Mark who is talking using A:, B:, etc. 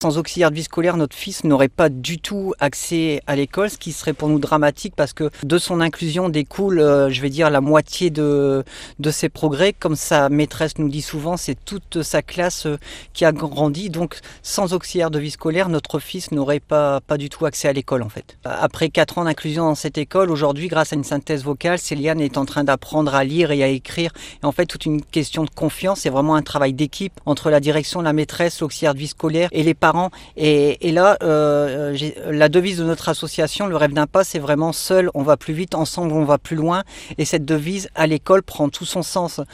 A: Sans auxiliaire de vie scolaire, notre fils n'aurait pas du tout accès à l'école, ce qui serait pour nous dramatique parce que de son inclusion découle, je vais dire, la moitié de ses progrès. Comme sa maîtresse nous dit souvent, c'est toute sa classe qui a grandi. Donc sans auxiliaire de vie scolaire, notre fils n'aurait pas du tout accès à l'école en fait. Après 4 ans d'inclusion dans cette école, aujourd'hui, grâce à une synthèse vocale, Céliane est en train d'apprendre à lire et à écrire. Et en fait, toute une question de confiance, c'est vraiment un travail d'équipe entre la direction, la maîtresse, l'auxiliaire de vie scolaire et les parents. Et là, la devise de notre association, le rêve d'un pas, c'est vraiment seul on va plus vite, ensemble on va plus loin. Et cette devise à l'école prend tout son sens.